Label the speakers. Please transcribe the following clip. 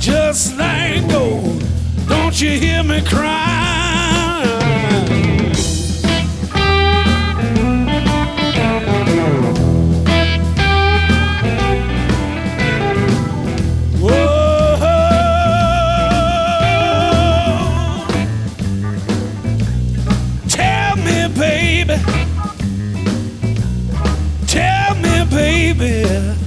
Speaker 1: just like gold. Don't you hear me cry? Whoa, tell me, baby, tell me, baby.